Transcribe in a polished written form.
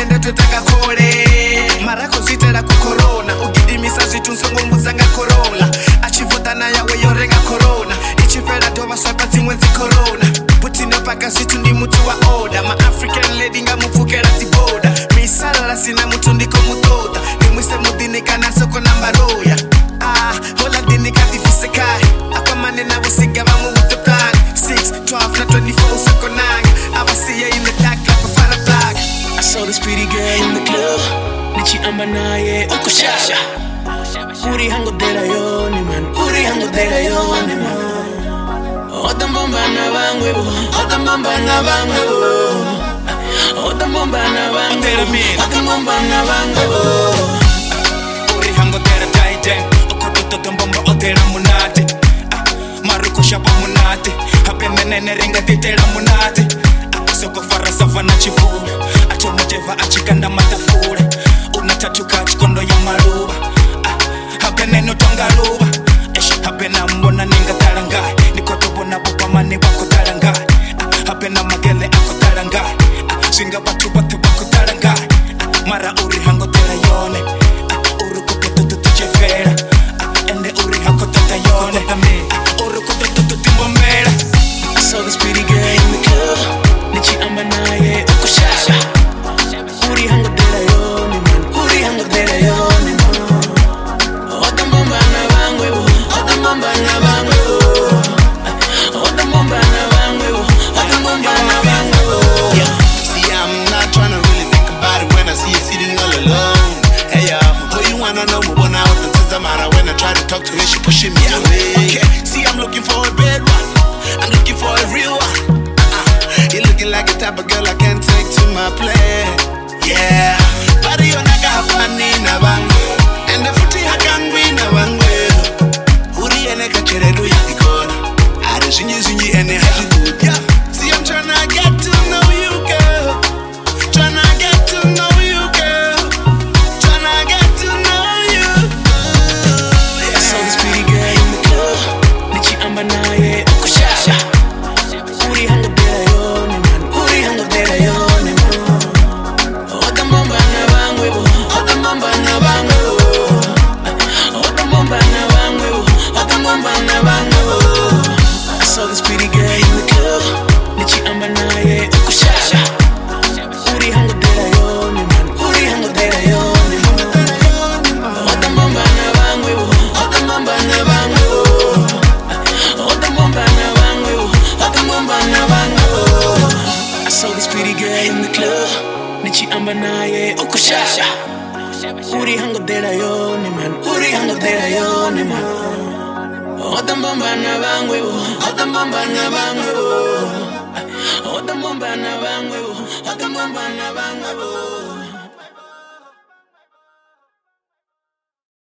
ndo tutaka kole marako zitera ku corona ugidimisa zvitu nsongomudza nga corona achivotana yawe yorenga corona ichipera dova swapa dzimwe dzi corona putinopaka zvitu ndi muti wa order ma African lady ngamupfukera dziboda misala sina mutu ndiko mutoda nimwise mudini kana soko namba roya hola dini katifise kai akwamane na usiga vamu with the plan 6, 12 na 24 soko nanga abasiye in the dark like a fire flag. I saw this pretty girl in the club nichiamba naye ukushasha uri hango dela yoni man uri hango dela yoni man Otambomba na bangwe bo Otambomba na bangwe bo Otambomba na bangwe bo Otambomba na bangwe bo uri hango dela taite okototo tombomba otela munate maruko shapa munate hapeme nene ringa titela munate soko fara savana chivume acho mujeva achikanda matafura unatatuka chikondo ya maluba hapene no tongaluba hapena mbona ninga talanga nikotobona bopamane wako talanga hapena magele ako talanga singa batu bako talanga mara uri hango tela yone uru kutoto tujefera ende uri hango tata yone uru kutoto timbomera. I saw this pretty girl in the club nichiamba naye ukushasha uri hango dela yone man uri hango dela yone man Otambomba na bangwe bo Otambomba na bangwe bo Otambomba na bangwe bo Otambomba na bangwe bo. See, I'm not trying to really think about it when I see you sitting all alone. Hey, who you wanna know? We wanna out and says when I try to talk to her, she pushing me away. Okay, see, I'm looking for a bad one. I'm looking for a real one. You're looking like a type of girl I can't take to my place. Yeah, body on naga hapani na bangu, and the footy hakangwi na bangu. Uri ene kacheredu ya ikona, ari zinyi ene hajidu. Yeah, see, I'm tryna get to know you, girl. Tryna get to know you, girl. Tryna get to know you. I saw this pretty girl in the club nichiamba naye ukushasha uri hango dela yone man uri hango dela yone man Otambomba na bangwe bo Otambomba na bangwe bo Otambomba na bangwe bo Otambomba na bangwe bo. I saw this pretty girl in the club nichiamba naye ukushasha uri hango dela yone man uri hango dela yone man Otambomba na bangwe bo Otambomba na bangwe bo Otambomba na bangwe bo Otambomba na bangwe bo. I saw this pretty girl in the club nichiamba naye ukushasha uri hango dela yone man uri hango dela yone man Otambomba na bangwe bo Otambomba na bangwe bo Otambomba na bangwe bo Otambomba na bangwe bo.